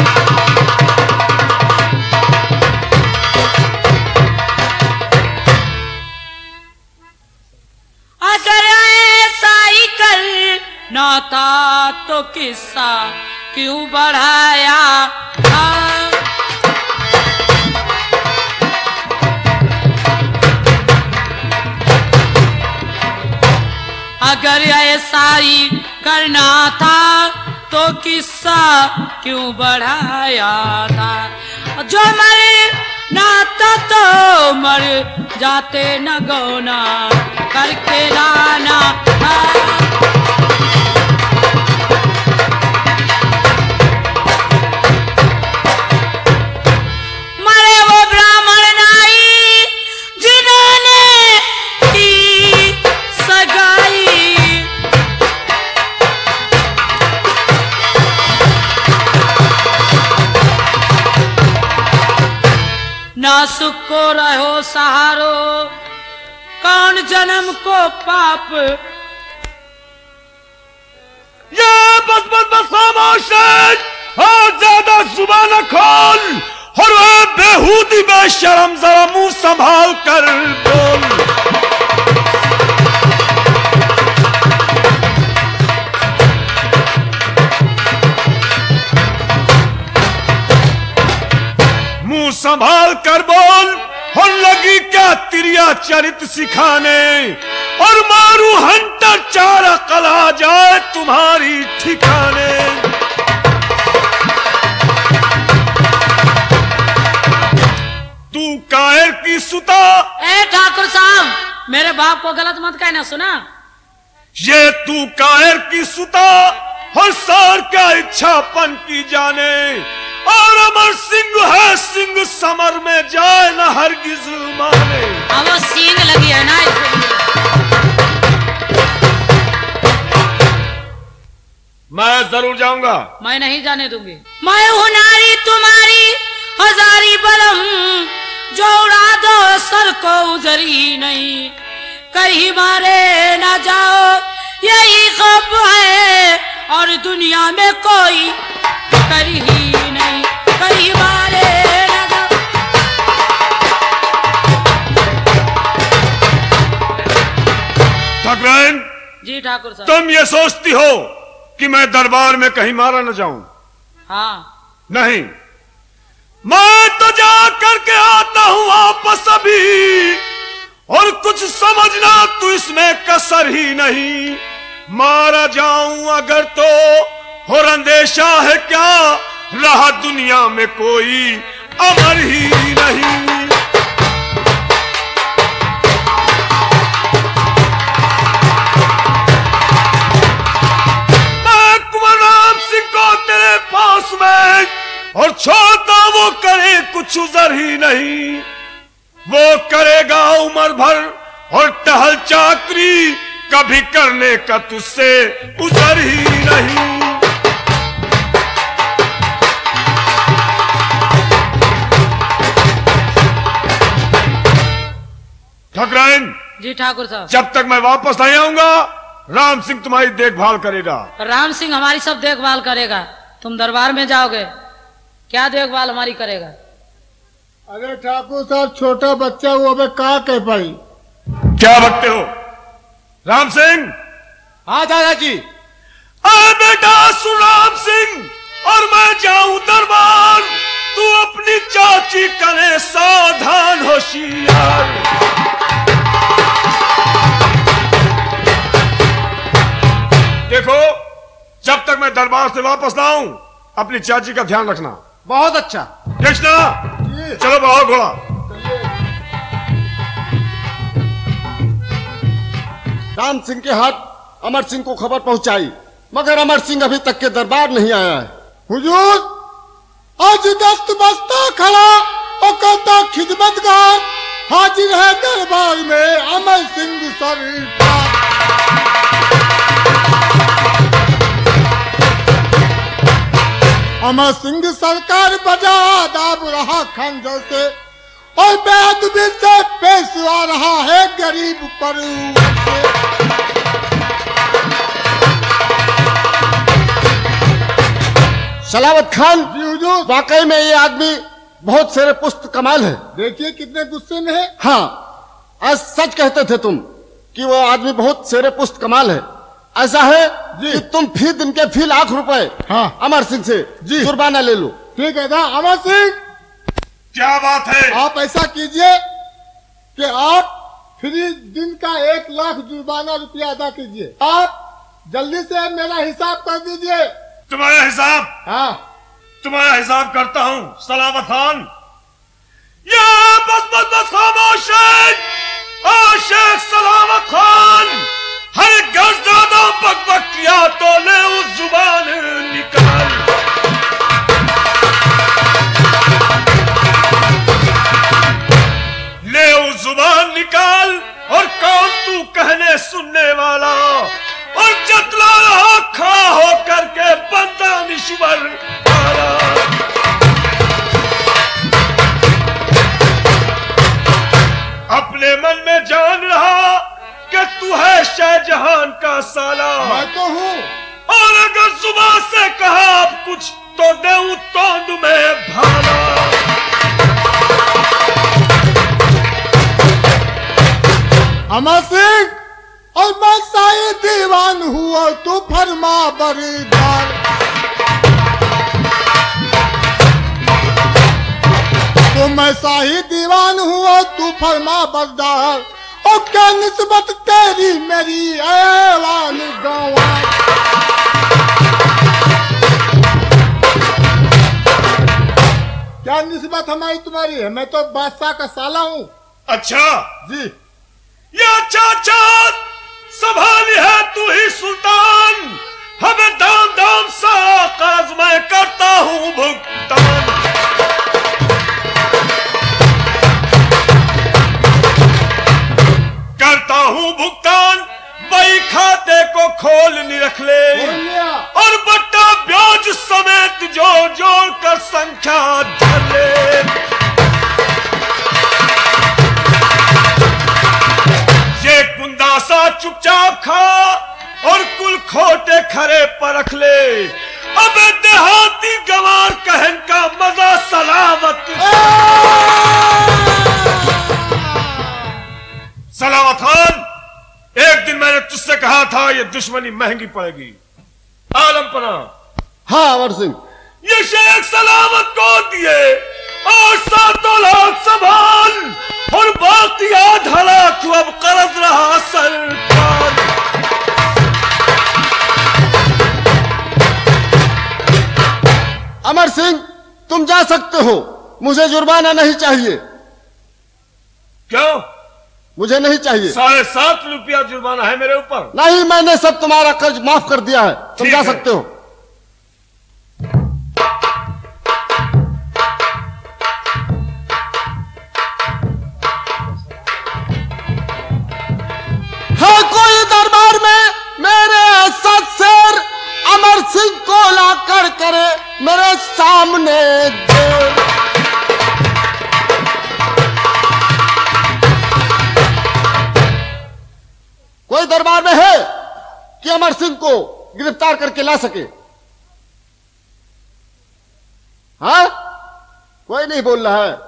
अगर ऐसा ही कर नाता तो किस्सा क्यों बढ़ाया था। अगर ऐसा ही करना था तो किस्सा क्यों बढ़ाया था। जो मरे नाता तो मर जाते न गौना करके लाना। मरे वो ब्राह्मण नाई जिन्होंने की सगाई। ना सुख को रहो सहारो, कौन जन्म को पाप। ये बस बस बस खामोश है और ज्यादा जुबान न खोल, और वह बेहूदी बेशरम जरा मुंह संभाल कर बोल। मुंह संभाल कर बोल, और लगी क्या तिरिया चरित सिखाने, और मारू हंटर चारा कला जाए तुम्हारी ठिकाने। तू कायर की सुता। ए ठाकुर साहब, मेरे बाप को गलत मत कहना, सुना। ये तू कायर की सुता, और सार क्या इच्छापन की जाने, और अमर सिंह है सिंह समर में जाए न हरगिज माने। अब वो सींग लगी है ना इसलिए। मैं जरूर जाऊंगा। मैं नहीं जाने दूंगी। मैं हूँ नारी तुम्हारी हजारी बलम, जो उड़ा दो सर को उजरी नहीं, कहीं मारे ना जाओ यही खौफ है, और दुनिया में कोई कर ही नहीं, कहीं मारे ना जाओ। ठकुराइन जी ठाकुर साहब। तुम ये सोचती हो कि मैं दरबार में कहीं मारा न जाऊं? हाँ। नहीं, मैं तो जा करके आता हूं वापस अभी, और कुछ समझना तू इसमें कसर ही नहीं। मारा जाऊं अगर तो और अंदेशा है क्या, रहा दुनिया में कोई अमर ही नहीं। मैं कुंवर राम सिंह को तेरे पास में, और छोड़ता वो करे कुछ उजर ही नहीं। वो करेगा उम्र भर और टहल चाकरी, कभी करने का तुझसे उजर ही नहीं। ठकुराइन जी ठाकुर साहब। जब तक मैं वापस नहीं आऊंगा, राम सिंह तुम्हारी देखभाल करेगा। राम सिंह हमारी सब देखभाल करेगा। तुम दरबार में जाओगे, क्या देखभाल हमारी करेगा? अरे ठाकुर साहब, छोटा बच्चा वो अबे कहा कह पाई। क्या बकते हो राम सिंह? हाँ दादाजी। अरे बेटा सुन राम सिंह, और मैं जाऊं दरबार, तू अपनी चाची करे सावधान होशियार। देखो, जब तक मैं दरबार से वापस ना आऊं, अपनी चाची का ध्यान रखना। बहुत अच्छा। कृष्णा चलो बढ़ाओ घोड़ा। राम सिंह के हाथ अमर सिंह को खबर पहुंचाई, मगर अमर सिंह अभी तक के दरबार नहीं आया है। हुजूर, आज दस्त बस्ता खड़ा और कहता खिदमतगार, हाजिर है दरबार में अमर सिंह सरकार। अमर सिंह सरकार बजा दाब रहा खंजर से और बेअदबी से पेशवा रहा है गरीब पर सलावत खान, वाकई में ये आदमी बहुत सेरे पुस्त कमाल है। देखिए कितने गुस्से में है। हाँ, आज सच कहते थे तुम कि वो आदमी बहुत सेरे पुस्त कमाल है। ऐसा है कि तुम फी दिन के फी लाख रुपए हाँ। अमर सिंह से जी जुर्माना ले लो। ठीक है ना अमर सिंह, क्या बात है? आप ऐसा कीजिए कि आप फ्री दिन का एक लाख जुर्माना रुपया अदा कीजिए। आप जल्दी से मेरा हिसाब कर दीजिए। तुम्हारा हिसाब? हाँ, तुम्हारा हिसाब करता हूँ सलावत खान। ये बस बस बस खामोश है। आ शेख सलावत खान, हर घर ज्यादा बक बक किया तो ले उस जुबान निकाल। ले उस जुबान निकाल और कौन तू कहने सुनने वाला, और जतला रहा खड़ा होकर के बंदा निश्वर वाला। अपने मन में जान रहा कि तू है शाहजहान का साला। मैं तो हूँ। और अगर जुबान से कहा अब कुछ तो देऊं तोंद में भाला। अमर सिंह, और मैं शाही दीवान हूँ और तू फरमा बरीदार। तो मैं शाही दीवान हूँ और तू फरमा बरदार, और क्या निस्बत तेरी मेरी ऐलान गवार। क्या निस्बत हमारी तुम्हारी है? मैं तो बादशाह का साला हूँ। अच्छा जी, या चाचा संभाली है तू ही सुल्तान, हमें दाम दाम सा काज मैं करता हूँ भुगतान। करता हूँ भुगतान, बई खाते को खोल निरख ले, और बट्टा ब्याज समेत जोड़ जोड़ कर संख्या धर ले। ये कुंदासा चुपचाप खा और कुल खोटे खरे परख ले। अब देहाती गवार कहन का मजा सलावत। सलावत खान, एक दिन मैंने तुझसे कहा था ये दुश्मनी महंगी पड़ेगी। आलम पना। हाँ अमर सिंह, ये शेख सलावत को दिए और सातों लाख संभाल, और बाकी आधा लाख अब कर्ज रहा सरकार। अमर सिंह, तुम जा सकते हो, मुझे जुर्माना नहीं चाहिए। क्यों? मुझे नहीं चाहिए। साढ़े सात रुपया जुर्माना है मेरे ऊपर। नहीं, मैंने सब तुम्हारा कर्ज माफ कर दिया है, तुम जा सकते हो। है कोई दरबार में मेरे ऐसा शेर, अमर सिंह को लाकर करे मेरे सामने दे। कोई दरबार में है कि अमर सिंह को गिरफ्तार करके ला सके? हाँ, कोई नहीं बोल रहा है।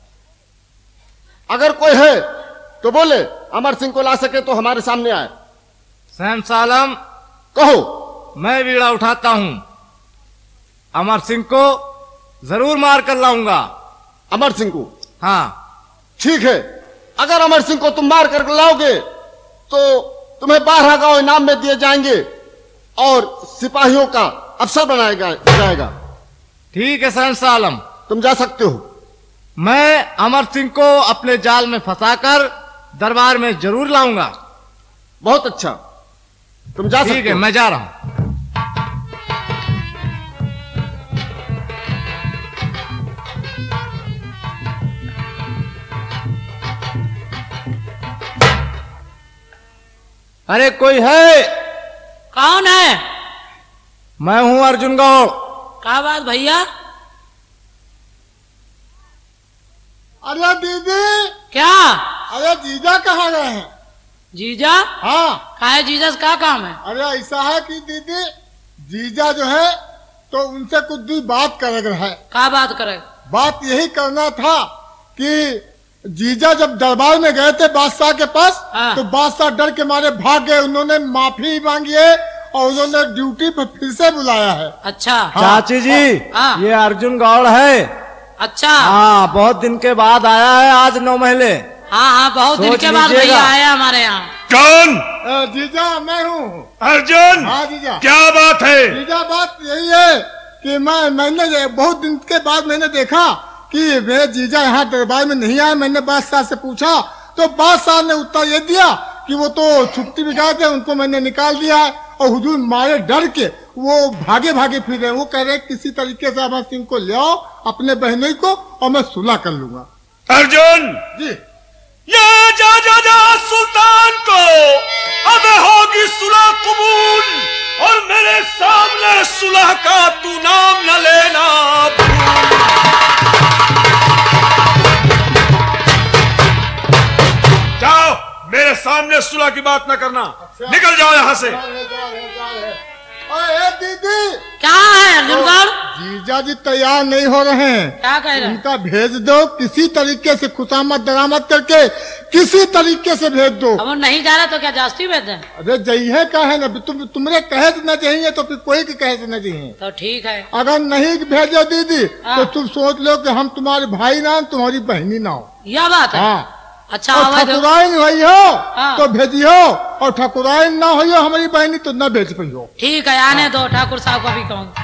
अगर कोई है तो बोले, अमर सिंह को ला सके तो हमारे सामने आए। शहंशाह आलम, कहो। मैं बीड़ा उठाता हूं, अमर सिंह को जरूर मार कर लाऊंगा। अमर सिंह को? हाँ। ठीक है, अगर अमर सिंह को तुम मार कर लाओगे तो तुम्हें बारह गांव इनाम में दिए जाएंगे और सिपाहियों का अफसर बनाया जाएगा। ठीक है शहंशाह आलम, तुम जा सकते हो। मैं अमर सिंह को अपने जाल में फंसाकर दरबार में जरूर लाऊंगा। बहुत अच्छा, तुम जा सकते हो। ठीक है, मैं जा रहा हूं। अरे कोई है? कौन है? मैं हूं अर्जुन गौड़। क्या बात भैया? अरे दीदी, क्या? अरे जीजा कहाँ गए हैं? जीजा? हाँ। का है जीजा से क्या काम है? अरे ऐसा है कि दीदी, जीजा जो है तो उनसे कुछ भी बात कर है। क्या बात करे? बात यही करना था कि जीजा जब दरबार में गए थे बादशाह के पास, हाँ। तो बादशाह डर के मारे भाग गए। उन्होंने माफी मांगी है और उन्होंने ड्यूटी पर फिर से बुलाया है। अच्छा। चाची जी, हाँ। ये अर्जुन गौड़ है। अच्छा। हाँ, बहुत दिन के बाद आया है, आज नौ महीने। हाँ हाँ, बहुत दिन सोच के बाद लीजिएगा। भैया आया हमारे यहाँ। कौन? अ, जीजा मैं हूँ। अर्जुन, हाँ जीजा। क्या बात है? जीजा बात यही है कि मैं मैंने बहुत दिन के बाद मैंने देखा कि मेरे जीजा यहाँ दरबार में नहीं आए। मैंने बादशाह से पूछा तो बादशाह ने उत्तर ये दिया कि वो तो छुट्टी भी गए थे, उनको मैंने निकाल दिया है और हुजूर मारे डर के वो भागे भागे फिर रहे। वो कह रहे किसी तरीके से अमर सिंह को ले आओ, अपने बहनोई को, और मैं सुलह कर लूंगा। अर्जुन जी। ये जा जा जा सुल्तान को अब होगी सुलह कबूल, और मेरे सामने सुलह का तू नाम न लेना। जाओ, मेरे सामने सुलह की बात न करना। अच्छा। निकल जाओ यहाँ से। अरे दीदी, क्या है अर्जुन गौड़? जीजा जी तैयार नहीं हो रहे हैं। क्या कह रहे हैं? उनका भेज दो किसी तरीके से, खुशामद दरामद करके किसी तरीके से भेज दो। अब वो नहीं जा रहा तो क्या जास्ती भेज दें? अरे जइहे का है ना, तुम तुम्हारे कहे से न चाहिए तो फिर कोई के कहे से न चाहिए। तो ठीक है। अगर नहीं भेजो दीदी हाँ। तो तुम सोच लो कि हम तुम्हारे भाई ना, तुम्हारी बहनी ना हो। यह बात है। हाँ। अच्छा, और आवाज दो। ठकुराइन हुई हो हाँ। तो भेजियो, और ठकुराइन ना हुई हो हमारी बहनी तो न भेज पाइयो। ठीक है, आने दो, ठाकुर साहब को भी कहूँ।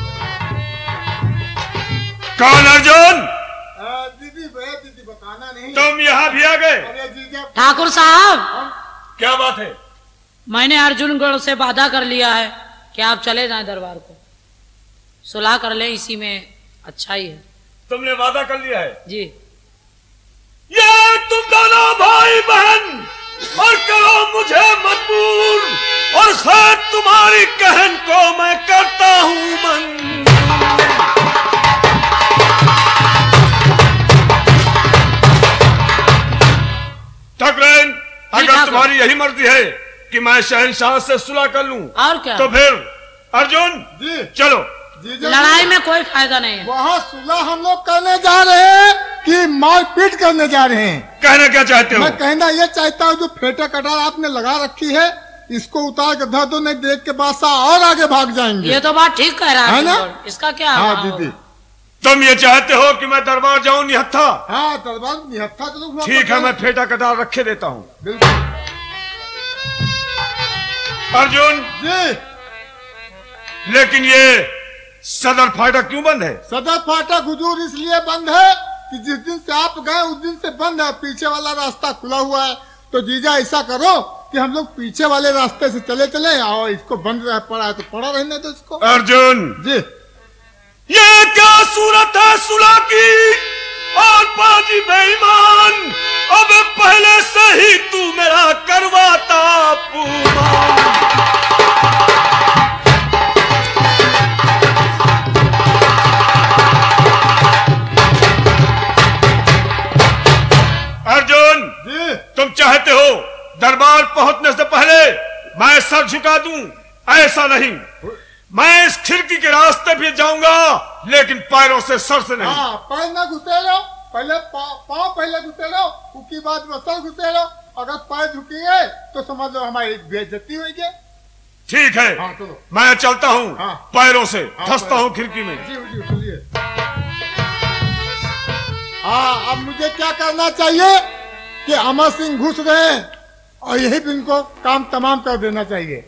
कौन अर्जुन? दीदी दीदी बताना नहीं। तुम यहाँ भी आ गए? अरे जीजा, ठाकुर साहब, क्या बात है? मैंने अर्जुन गढ़ से वादा कर लिया है कि आप चले जाएं दरबार को, सुलह कर ले, इसी में अच्छा ही है। तुमने वादा कर लिया है? जी। ये तुम दोनों भाई बहन और करो मुझे मजबूर, और खैर तुम्हारी कहन को मैं करता हूँ मन। ठकुराइन, अगर तुम्हारी यही मर्जी है कि मैं शहंशाह से सुलह कर लूं, और क्या? तो फिर अर्जुन जी चलो। जीजा लड़ाई में कोई फायदा नहीं है। वहाँ सुलह हम लोग करने जा रहे हैं कि मारपीट करने जा रहे हैं? कहना क्या चाहते हो? मैं कहना ये चाहता हूँ जो फेटा कटार आपने लगा रखी है इसको उतार के धर दो, नहीं देख के बादशाह और आगे भाग जाएंगे। ये तो बात ठीक कह रहा है ना? है, इसका क्या? हाँ हाँ, दीदी। तुम ये चाहते हो कि मैं दरबार जाऊं निहत्था? हाँ दरबार निहत्था तो ठीक है, मैं फेटा कटार रखे देता हूँ। बिल्कुल। अर्जुन जी, लेकिन ये सदर फाटक क्यों बंद है? सदर फाटक हुजूर इसलिए बंद है कि जिस दिन से आप गए उस दिन से बंद है, पीछे वाला रास्ता खुला हुआ है। तो जीजा ऐसा करो कि हम लोग पीछे वाले रास्ते से चले चले, और इसको बंद रह पड़ा है तो पड़ा रहने दो इसको। अर्जुन, जी, ये क्या सूरत है सुलह की? और बाजी बेईमान, अब पहले से ही तू मेरा करवाता पूमान। अर्जुन जी, तुम चाहते हो दरबार पहुंचने से पहले मैं सर झुका दूं? ऐसा नहीं, मैं इस खिड़की के रास्ते भी जाऊंगा, लेकिन पैरों से सर से नहीं। हाँ पैर न घुसेलो, पहले पाँव पहले घुसेलो, उसके बाद में सर घुसेलो। अगर पैर झुकिए तो समझ लो हमारी बेइज्जती होगी। ठीक है, हाँ चलो। मैं चलता हूँ। हाँ। पैरों से हाँ, फंसता पैरों। हूँ खिड़की में। जी जी चलिए। हाँ, अब मुझे क्या करना चाहिए कि अमर सिंह घुस रहे हैं और यही भी इनको काम तमाम कर देना चाहिए।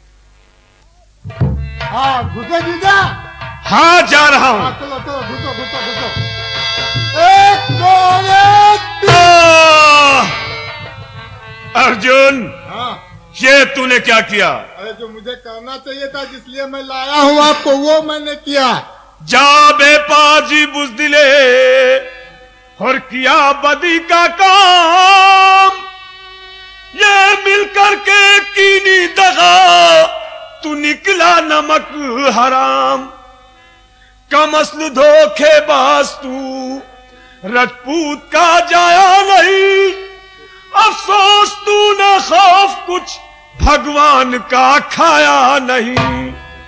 हाँ घुसे जीजा। हाँ जा रहा हाँ हूँ। चलो चलो घुसो घुसो घुसो। एक दो एक तीन। आह! अर्जुन, हाँ, ये तूने क्या किया? अरे जो मुझे करना चाहिए था जिसलिए मैं लाया हूँ आपको वो मैंने किया। जा बेपाजी बुजदिले, और किया बदी का काम। ये मिलकर के कीनी दगा, तू निकला नमक हराम। कमस्ल धोखेबाज तू, रजपूत का जाया नहीं, अफसोस तूने खौफ कुछ भगवान का खाया नहीं।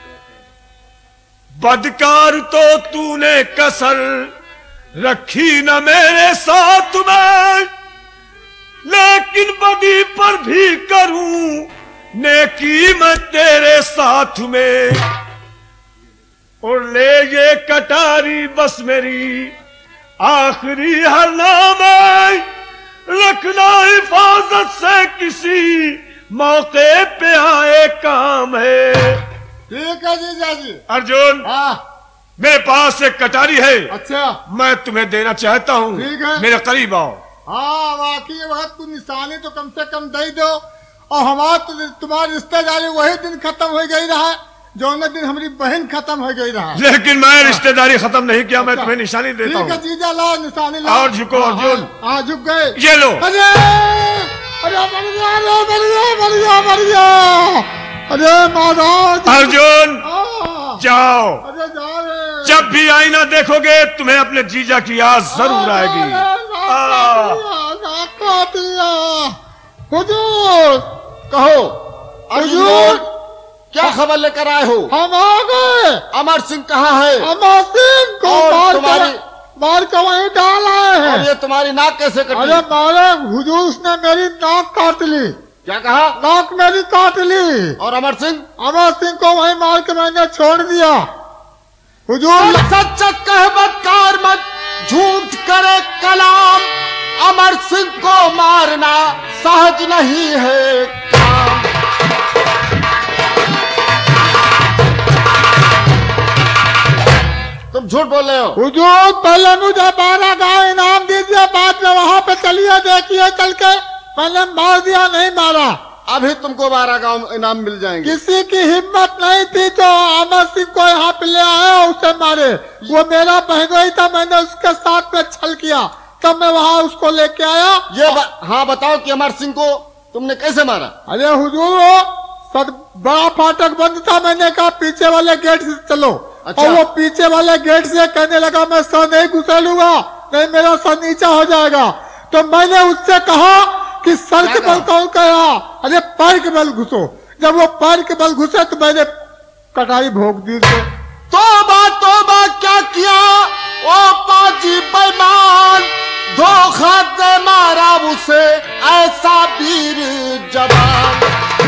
बदकार तो तूने कसर रखी न मेरे साथ में, लेकिन बदी पर भी करूं नेकी मैं तेरे साथ में। और ले ये कटारी बस मेरी आखिरी हर नाम है, रखना हिफाजत से किसी मौके पे आए काम है। ठीक है जीजा जी। अर्जुन, हाँ मेरे पास एक कटारी है, अच्छा मैं तुम्हें देना चाहता हूँ। ठीक है। मेरे करीब आओ। हाँ वाकई वक्त को निशानी तो कम से कम दे दो, और हमारा तो तुम्हारी रिश्तेदारी वही दिन खत्म हो गई रहा जो न दिन हमारी बहन खत्म हो गई रहा। लेकिन मैं रिश्तेदारी खत्म नहीं किया, मैं तुम्हें निशानी देता ठीक है हूँ। जीजा ला निशानी ला। और झुको अर्जुन। हाँ झुक गए। ये लो। अरे अरे मर गया, अरे मर गया, मर गया, मर गया। अरे महाराज। अर्जुन हाँ। जाओ, अरे जा रे। जब भी आईना देखोगे तुम्हें अपने जीजा की याद जरूर आएगी। आ, हुजूर कहो हुजूर क्या खबर लेकर आए हो? हम आ गए। अमर सिंह कहाँ है? अमर सिंह को और मार तुम्हारी कर मार कर वहीं डाल आए और हैं। ये तुम्हारी नाक कैसे कटी? अरे मारे हुजूर उसने मेरी नाक काट ली। क्या कहा? नाक मेरी काट ली। और अमर सिंह? अमर सिंह को वहीं मार के मैंने छोड़ दिया। हुजूर सच सच कह मत कार मत, झूठ करे कलाम। अमर सिंह को मारना सहज नहीं है काम। तुम झूठ बोल रहे हो। हुजूर पहले मुझे बारह गाँव इनाम दीजिए, बाद में वहाँ पे चलिए देखिए चल के। मैंने मार दिया नहीं मारा। अभी तुमको बारह गांव इनाम मिल जाएंगे। किसी की हिम्मत नहीं थी जो अमर सिंह को यहाँ पे ले आया उसे मारे। वो मेरा बहनोई था, मैंने उसके साथ में छल किया, तब मैं वहाँ उसको लेके आया। ये ब... हाँ बताओ कि अमर सिंह को तुमने कैसे मारा? अरे हुजूर वो सद बड़ा फाटक बंद था, मैंने कहा पीछे वाले गेट से चलो। अच्छा। और वो पीछे वाले गेट से कहने लगा मैं सर नहीं घुसेलूंगा, नहीं मेरा सर नीचा हो जाएगा। तो मैंने उससे कहा कि सर के बल कौन कहा? अरे पैर के बल घुसो। जब वो पैर के बल घुसे तो मैंने कटाई भोग दी उसे। तोबा तोबा क्या किया ओ पाजी बेईमान, धोखा दे मारा उसे ऐसा वीर जवान।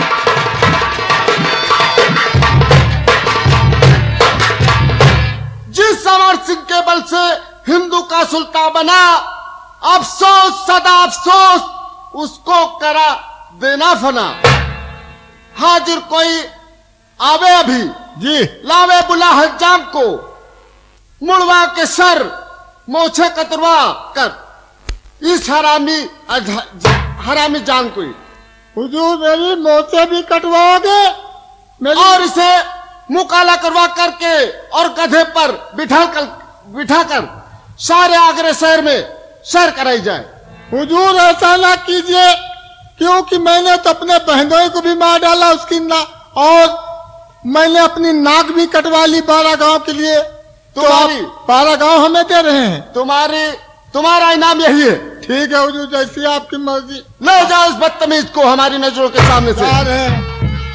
जिस अमर सिंह के बल से हिंदू का सुल्तान बना, अफसोस सदा अफसोस उसको करा देना फना। हाजिर कोई आवे अभी जी लावे बुला हज्जाम को, मुड़वा के सर मोछे कतरवा कर इस हरामी हरामी जान को। हुजूर मेरी मोचे भी कटवाओगे? मेरी और इसे मुंह काला करवा करके और गधे पर बिठा कर बिठा कर सारे आगरे शहर में सैर कराई जाए। हुजूर ऐसा ना कीजिए, क्योंकि मैंने तो अपने बहनोई को भी मार डाला उसकी ना, और मैंने अपनी नाक भी कटवा ली बारह गांव के लिए। तो तुम्हारी आप बारह गांव हमें दे रहे हैं। तुम्हारी तुम्हारा इनाम यही है। ठीक है हुजूर, जैसी आपकी मर्जी। ले जाओ इस बदतमीज को हमारी नजरों के सामने से। जा रहे हैं।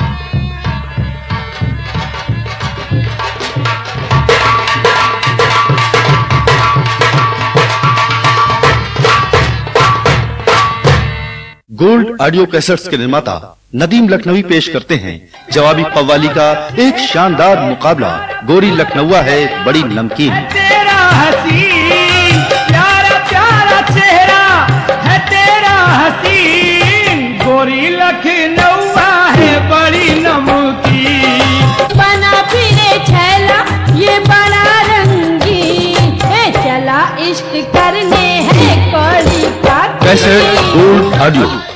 गोल्ड ऑडियो कैसेट्स के निर्माता नदीम लखनवी पेश करते हैं जवाबी कव्वाली का एक शानदार मुकाबला। गोरी लखनऊआ है बड़ी नमकीन। तेरा हसीन प्यारा प्यारा चेहरा है तेरा हसीन, गोरी लखनऊआ है बड़ी नमकीन। बना फिरे छैला ये बड़ा रंगीन, ए चला इश्क करने है कौड़ी का कैसेट गोल्ड ऑडियो।